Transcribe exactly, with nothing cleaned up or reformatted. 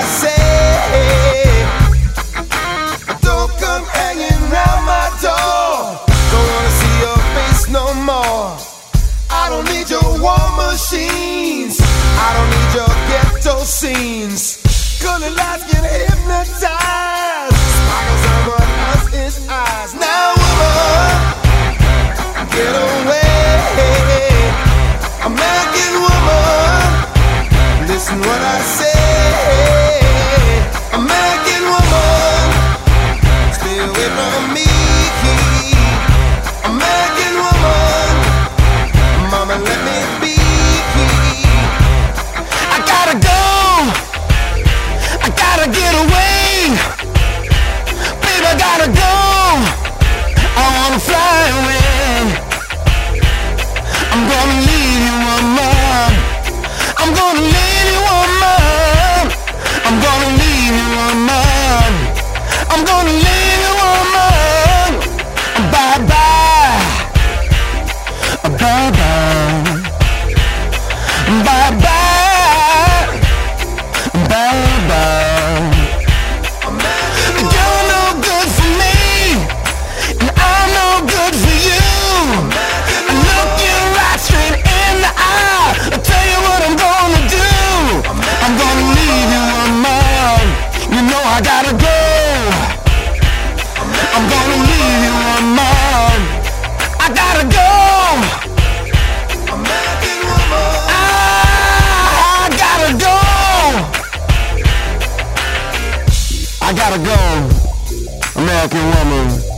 I say. Don't come hanging round my door. Don't wanna see your face no more. I don't need your war machines. I don't need your ghetto scenes. Colored lights can hypnotize. Sparkles on one husband's eyes. Now, woman, get away. American woman, listen what I say. American woman, stay away from me. American woman, mama, let me be. I gotta go. I gotta get away. Baby, I gotta go. I wanna fly away. I'm gonna leave you, woman. I'm gonna leave you, woman. I'm gonna leave you, woman. I'm gonna leave you, woman. Bye bye. Bye bye. Bye bye. Bye bye. You're no good for me, and I'm no good for you. I look you right straight in the eye. I'll tell you what I'm gonna do. I'm gonna leave you, woman. You know I gotta go. I'm gonna leave you, woman. I gotta go. I gotta go. I gotta go, American woman.